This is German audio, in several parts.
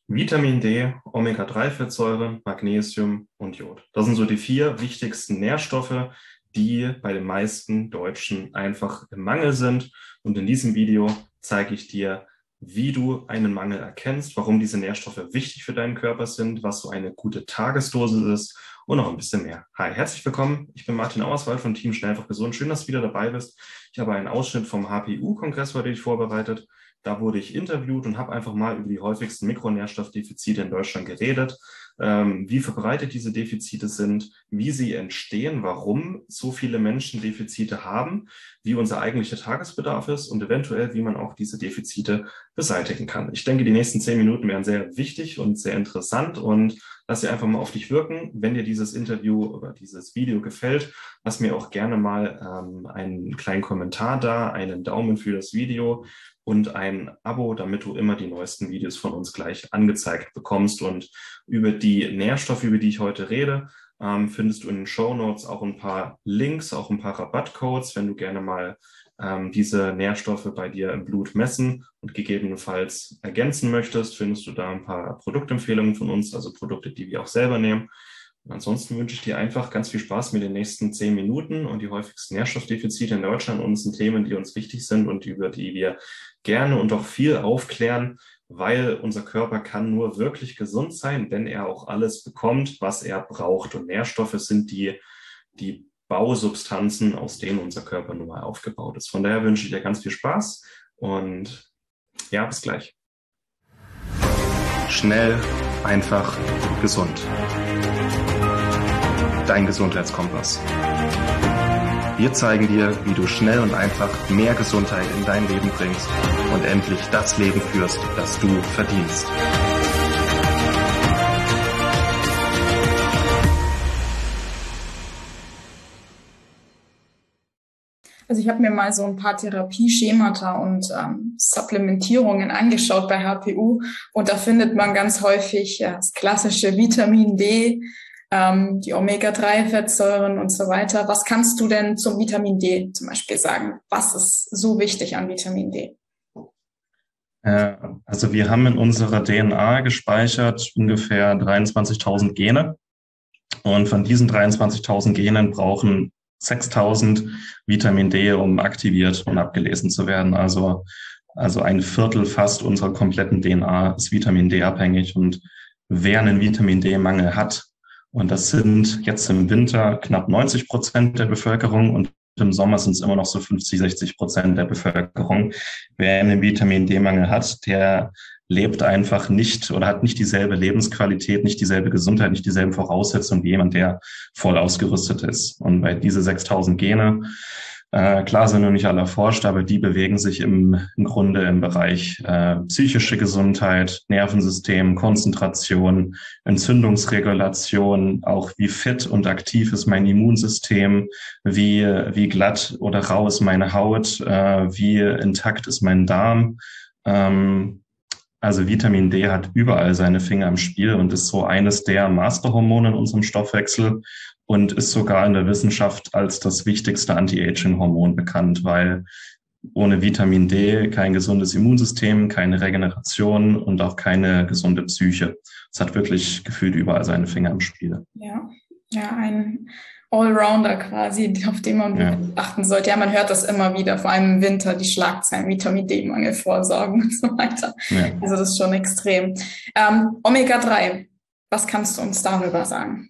Vitamin D, Omega-3-Fettsäuren, Magnesium und Jod. Das sind so die 4 wichtigsten Nährstoffe, die bei den meisten Deutschen einfach im Mangel sind. Und in diesem Video zeige ich dir, wie du einen Mangel erkennst, warum diese Nährstoffe wichtig für deinen Körper sind, was so eine gute Tagesdosis ist und noch ein bisschen mehr. Hi, herzlich willkommen. Ich bin Martin Auerswald von Team Schnell einfach gesund. Schön, dass du wieder dabei bist. Ich habe einen Ausschnitt vom HPU-Kongress heute vorbereitet. Da wurde ich interviewt und habe einfach mal über die häufigsten Mikronährstoffdefizite in Deutschland geredet, wie verbreitet diese Defizite sind, wie sie entstehen, warum so viele Menschen Defizite haben, wie unser eigentlicher Tagesbedarf ist und eventuell, wie man auch diese Defizite beseitigen kann. Ich denke, die nächsten 10 Minuten wären sehr wichtig und sehr interessant und lass sie einfach mal auf dich wirken. Wenn dir dieses Interview oder dieses Video gefällt, lass mir auch gerne mal einen kleinen Kommentar da, einen Daumen für das Video und ein Abo, damit du immer die neuesten Videos von uns gleich angezeigt bekommst. Und über die Nährstoffe, über die ich heute rede, findest du in den Shownotes auch ein paar Links, auch ein paar Rabattcodes, wenn du gerne mal diese Nährstoffe bei dir im Blut messen und gegebenenfalls ergänzen möchtest, findest du da ein paar Produktempfehlungen von uns, also Produkte, die wir auch selber nehmen. Und ansonsten wünsche ich dir einfach ganz viel Spaß mit den nächsten 10 Minuten und die häufigsten Nährstoffdefizite in Deutschland und es sind Themen, die uns wichtig sind und über die wir gerne und auch viel aufklären, weil unser Körper kann nur wirklich gesund sein, wenn er auch alles bekommt, was er braucht. Und Nährstoffe sind die Bausubstanzen, aus denen unser Körper nun mal aufgebaut ist. Von daher wünsche ich dir ganz viel Spaß und ja, bis gleich. Schnell, einfach, gesund. Dein Gesundheitskompass. Wir zeigen dir, wie du schnell und einfach mehr Gesundheit in dein Leben bringst und endlich das Leben führst, das du verdienst. Also ich habe mir mal so ein paar Therapieschemata und Supplementierungen angeschaut bei HPU und da findet man ganz häufig das klassische Vitamin D, die Omega-3-Fettsäuren und so weiter. Was kannst du denn zum Vitamin D zum Beispiel sagen? Was ist so wichtig an Vitamin D? Also wir haben in unserer DNA gespeichert ungefähr 23.000 Gene und von diesen 23.000 Genen brauchen 6.000 Vitamin D, um aktiviert und abgelesen zu werden. Also ein Viertel fast unserer kompletten DNA ist Vitamin D abhängig und wer einen Vitamin D-Mangel hat, und das sind jetzt im Winter knapp 90% der Bevölkerung und im Sommer sind es immer noch so 50-60% der Bevölkerung. Wer einen Vitamin D-Mangel hat, der lebt einfach nicht oder hat nicht dieselbe Lebensqualität, nicht dieselbe Gesundheit, nicht dieselben Voraussetzungen wie jemand, der voll ausgerüstet ist. Und bei diese 6.000 Gene, klar sind noch nicht alle erforscht, aber die bewegen sich im Grunde im Bereich psychische Gesundheit, Nervensystem, Konzentration, Entzündungsregulation, auch wie fit und aktiv ist mein Immunsystem, wie glatt oder rau ist meine Haut, wie intakt ist mein Darm. Also Vitamin D hat überall seine Finger im Spiel und ist so eines der Masterhormone in unserem Stoffwechsel und ist sogar in der Wissenschaft als das wichtigste Anti-Aging-Hormon bekannt, weil ohne Vitamin D kein gesundes Immunsystem, keine Regeneration und auch keine gesunde Psyche. Es hat wirklich gefühlt überall seine Finger im Spiel. Ja, ein Allrounder quasi, auf den man achten sollte. Ja, man hört das immer wieder, vor allem im Winter, die Schlagzeilen, Vitamin D-Mangel vorsorgen und so weiter. Ja. Also das ist schon extrem. Omega-3, was kannst du uns darüber sagen?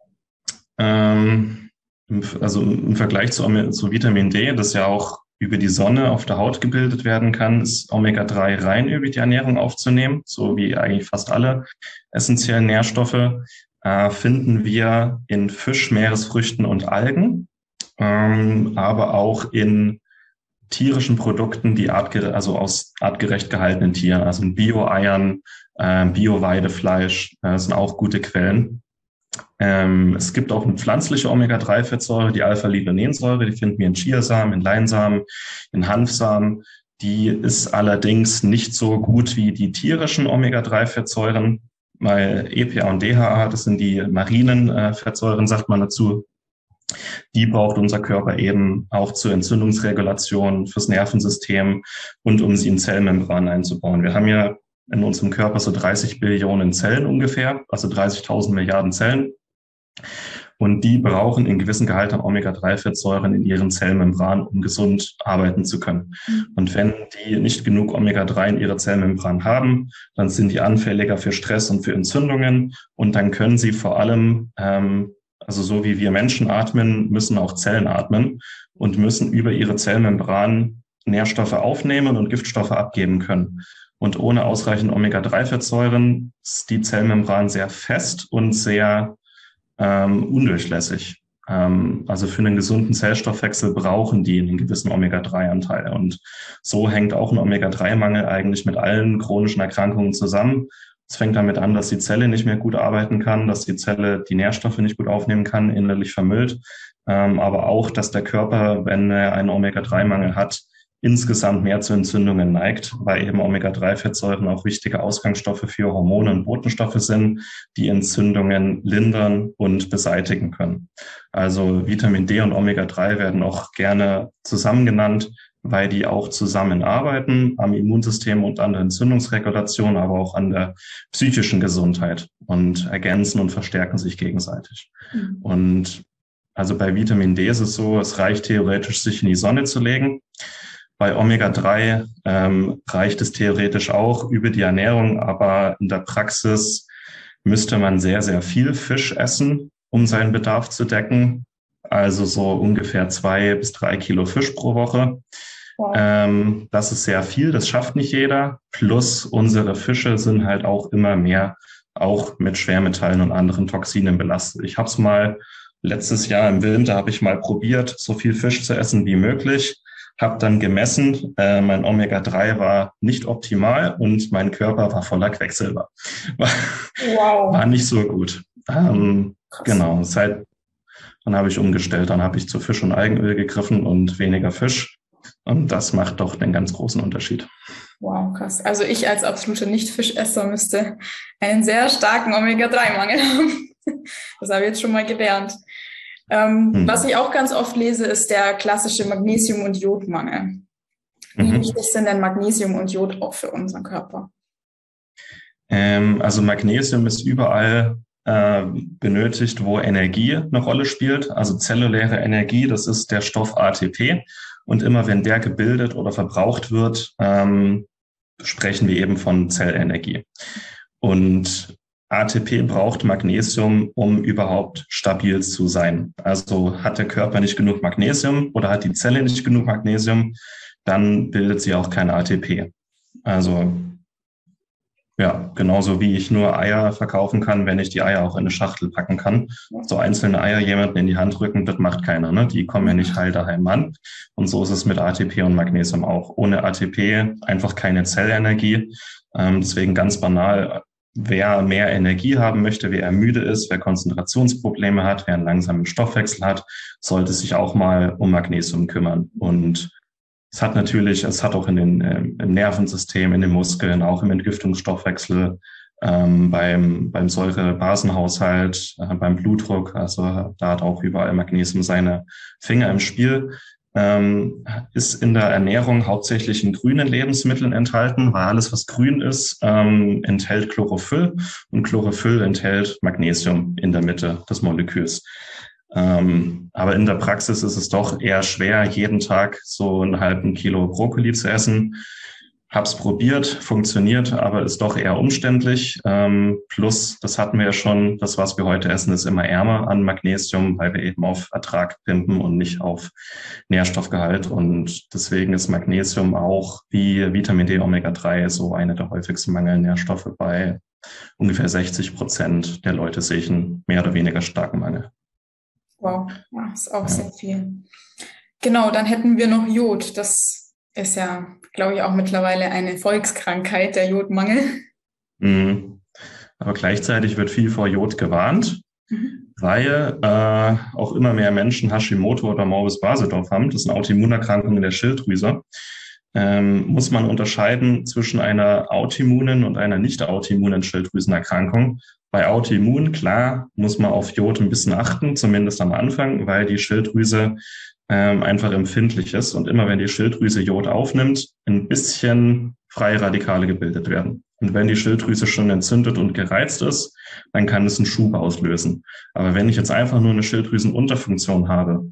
Also im Vergleich zu Vitamin D, das ja auch über die Sonne auf der Haut gebildet werden kann, ist Omega-3 rein über die Ernährung aufzunehmen, so wie eigentlich fast alle essentiellen Nährstoffe. Finden wir in Fisch, Meeresfrüchten und Algen, aber auch in tierischen Produkten, die aus artgerecht gehaltenen Tieren, also in Bio-Eiern, Bio-Weidefleisch, sind auch gute Quellen. Es gibt auch eine pflanzliche Omega-3-Fettsäure, die Alpha-Liponensäure, die finden wir in Chiasamen, in Leinsamen, in Hanfsamen. Die ist allerdings nicht so gut wie die tierischen Omega-3-Fettsäuren, weil EPA und DHA, das sind die marinen Fettsäuren, sagt man dazu. Die braucht unser Körper eben auch zur Entzündungsregulation, fürs Nervensystem und um sie in Zellmembranen einzubauen. Wir haben ja in unserem Körper so 30 Billionen Zellen ungefähr, also 30.000 Milliarden Zellen. Und die brauchen einen gewissen Gehalt an Omega-3-Fettsäuren in ihren Zellmembranen, um gesund arbeiten zu können. Und wenn die nicht genug Omega-3 in ihrer Zellmembran haben, dann sind die anfälliger für Stress und für Entzündungen. Und dann können sie vor allem, also so wie wir Menschen atmen, müssen auch Zellen atmen und müssen über ihre Zellmembran Nährstoffe aufnehmen und Giftstoffe abgeben können. Und ohne ausreichend Omega-3-Fettsäuren ist die Zellmembran sehr fest und sehr undurchlässig. Also für einen gesunden Zellstoffwechsel brauchen die einen gewissen Omega-3-Anteil. Und so hängt auch ein Omega-3-Mangel eigentlich mit allen chronischen Erkrankungen zusammen. Es fängt damit an, dass die Zelle nicht mehr gut arbeiten kann, dass die Zelle die Nährstoffe nicht gut aufnehmen kann, innerlich vermüllt. Aber auch, dass der Körper, wenn er einen Omega-3-Mangel hat, insgesamt mehr zu Entzündungen neigt, weil eben Omega-3-Fettsäuren auch wichtige Ausgangsstoffe für Hormone und Botenstoffe sind, die Entzündungen lindern und beseitigen können. Also Vitamin D und Omega-3 werden auch gerne zusammen genannt, weil die auch zusammenarbeiten am Immunsystem und an der Entzündungsregulation, aber auch an der psychischen Gesundheit und ergänzen und verstärken sich gegenseitig. Und also bei Vitamin D ist es so, es reicht theoretisch, sich in die Sonne zu legen. Bei Omega-3 reicht es theoretisch auch über die Ernährung, aber in der Praxis müsste man sehr, sehr viel Fisch essen, um seinen Bedarf zu decken. Also so ungefähr 2 bis 3 Kilo Fisch pro Woche. Wow. Das ist sehr viel, das schafft nicht jeder. Plus unsere Fische sind halt auch immer mehr, auch mit Schwermetallen und anderen Toxinen belastet. Ich habe es mal letztes Jahr im Winter, habe ich mal probiert, so viel Fisch zu essen wie möglich. Habe dann gemessen, mein Omega-3 war nicht optimal und mein Körper war voller Quecksilber. Wow. War nicht so gut. Genau, dann habe ich umgestellt, dann habe ich zu Fisch und Algenöl gegriffen und weniger Fisch. Und das macht doch den ganz großen Unterschied. Wow, krass. Also ich als absoluter Nicht-Fischesser müsste einen sehr starken Omega-3-Mangel haben. Das habe ich jetzt schon mal gelernt. Was ich auch ganz oft lese, ist der klassische Magnesium- und Jodmangel. Wie wichtig sind denn Magnesium und Jod auch für unseren Körper? Also Magnesium ist überall benötigt, wo Energie eine Rolle spielt. Also zelluläre Energie, das ist der Stoff ATP. Und immer wenn der gebildet oder verbraucht wird, sprechen wir eben von Zellenergie. Und ATP braucht Magnesium, um überhaupt stabil zu sein. Also hat der Körper nicht genug Magnesium oder hat die Zelle nicht genug Magnesium, dann bildet sie auch kein ATP. Also ja, genauso wie ich nur Eier verkaufen kann, wenn ich die Eier auch in eine Schachtel packen kann. So einzelne Eier jemanden in die Hand drücken, das macht keiner, ne? Die kommen ja nicht heil daheim an. Und so ist es mit ATP und Magnesium auch. Ohne ATP einfach keine Zellenergie. Deswegen ganz banal, wer mehr Energie haben möchte, wer müde ist, wer Konzentrationsprobleme hat, wer einen langsamen Stoffwechsel hat, sollte sich auch mal um Magnesium kümmern. Und es hat auch im Nervensystem, in den Muskeln, auch im Entgiftungsstoffwechsel, beim Säurebasenhaushalt, beim Blutdruck, also da hat auch überall Magnesium seine Finger im Spiel. Ist in der Ernährung hauptsächlich in grünen Lebensmitteln enthalten, weil alles, was grün ist, enthält Chlorophyll und Chlorophyll enthält Magnesium in der Mitte des Moleküls. Aber in der Praxis ist es doch eher schwer, jeden Tag so einen halben Kilo Brokkoli zu essen. Hab's probiert, funktioniert, aber ist doch eher umständlich. Plus, das hatten wir ja schon, das, was wir heute essen, ist immer ärmer an Magnesium, weil wir eben auf Ertrag pimpen und nicht auf Nährstoffgehalt. Und deswegen ist Magnesium auch wie Vitamin D, Omega-3 so eine der häufigsten Mangelnährstoffe. Bei ungefähr 60% der Leute sehe ich einen mehr oder weniger starken Mangel. Wow, ja, ist auch sehr viel. Genau, dann hätten wir noch Jod. Das ist ja, glaube ich, auch mittlerweile eine Volkskrankheit, der Jodmangel. Aber gleichzeitig wird viel vor Jod gewarnt, weil auch immer mehr Menschen Hashimoto oder Morbus Basedorf haben. Das sind Autoimmunerkrankungen der Schilddrüse. Muss man unterscheiden zwischen einer autoimmunen und einer nicht autoimmunen Schilddrüsenerkrankung. Bei Autoimmun, klar, muss man auf Jod ein bisschen achten, zumindest am Anfang, weil die Schilddrüse einfach empfindlich ist und immer wenn die Schilddrüse Jod aufnimmt, ein bisschen freie Radikale gebildet werden. Und wenn die Schilddrüse schon entzündet und gereizt ist, dann kann es einen Schub auslösen. Aber wenn ich jetzt einfach nur eine Schilddrüsenunterfunktion habe,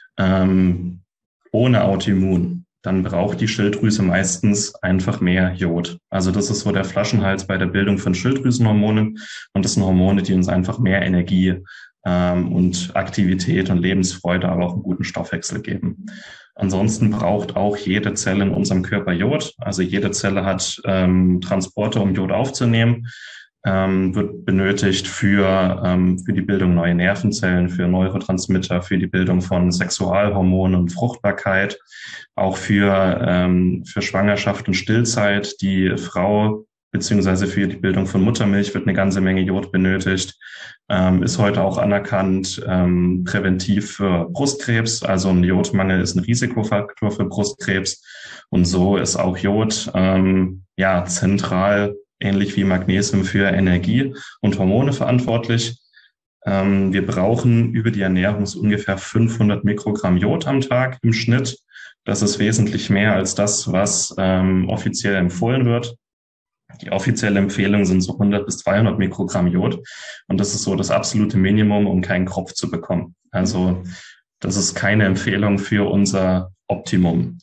ohne Autoimmun, dann braucht die Schilddrüse meistens einfach mehr Jod. Also das ist so der Flaschenhals bei der Bildung von Schilddrüsenhormonen. Und das sind Hormone, die uns einfach mehr Energie und Aktivität und Lebensfreude, aber auch einen guten Stoffwechsel geben. Ansonsten braucht auch jede Zelle in unserem Körper Jod. Also jede Zelle hat Transporter, um Jod aufzunehmen, wird benötigt für die Bildung neuer Nervenzellen, für Neurotransmitter, für die Bildung von Sexualhormonen und Fruchtbarkeit, auch für Schwangerschaft und Stillzeit. Die Frau beziehungsweise für die Bildung von Muttermilch wird eine ganze Menge Jod benötigt. Ist heute auch anerkannt präventiv für Brustkrebs. Also ein Jodmangel ist ein Risikofaktor für Brustkrebs. Und so ist auch Jod zentral, ähnlich wie Magnesium, für Energie und Hormone verantwortlich. Wir brauchen über die Ernährung so ungefähr 500 Mikrogramm Jod am Tag im Schnitt. Das ist wesentlich mehr als das, was offiziell empfohlen wird. Die offizielle Empfehlung sind so 100 bis 200 Mikrogramm Jod. Und das ist so das absolute Minimum, um keinen Kropf zu bekommen. Also das ist keine Empfehlung für unser Optimum.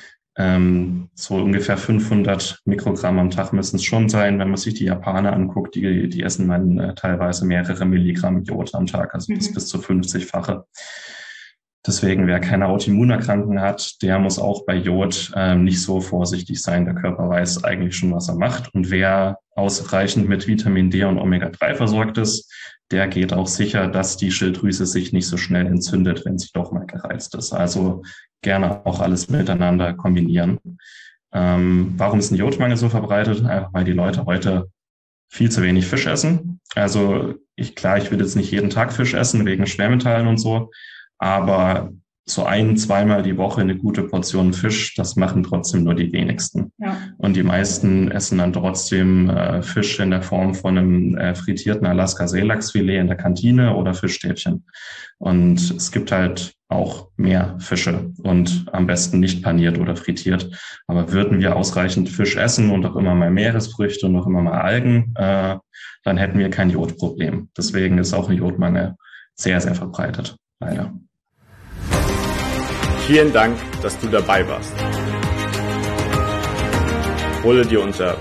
So ungefähr 500 Mikrogramm am Tag müssen es schon sein. Wenn man sich die Japaner anguckt, die essen dann teilweise mehrere Milligramm Jod am Tag, also bis zu 50-fache. Deswegen, wer keine Autoimmunerkrankung hat, der muss auch bei Jod nicht so vorsichtig sein. Der Körper weiß eigentlich schon, was er macht. Und wer ausreichend mit Vitamin D und Omega-3 versorgt ist, der geht auch sicher, dass die Schilddrüse sich nicht so schnell entzündet, wenn sie doch mal gereizt ist. Also gerne auch alles miteinander kombinieren. Warum ist ein Jodmangel so verbreitet? Einfach weil die Leute heute viel zu wenig Fisch essen. Also ich will jetzt nicht jeden Tag Fisch essen, wegen Schwermetallen und so. Aber so 1-2 Mal die Woche eine gute Portion Fisch, das machen trotzdem nur die wenigsten. Ja. Und die meisten essen dann trotzdem Fisch in der Form von einem frittierten Alaska-Seelachsfilet in der Kantine oder Fischstäbchen. Und es gibt halt auch mehr Fische und am besten nicht paniert oder frittiert. Aber würden wir ausreichend Fisch essen und auch immer mal Meeresfrüchte und auch immer mal Algen, dann hätten wir kein Jodproblem. Deswegen ist auch ein Jodmangel sehr, sehr verbreitet. Leider. Vielen Dank, dass du dabei warst. Hole dir unter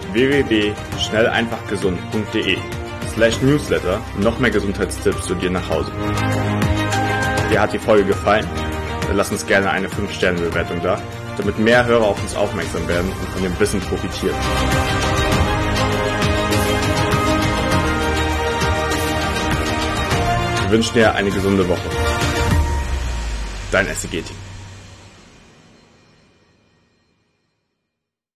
www.schnelleinfachgesund.de/newsletter noch mehr Gesundheitstipps zu dir nach Hause. Dir hat die Folge gefallen? Dann lass uns gerne eine 5-Sterne-Bewertung da, damit mehr Hörer auf uns aufmerksam werden und von dem Wissen profitieren. Wir wünschen dir eine gesunde Woche. Dein SEG-Team.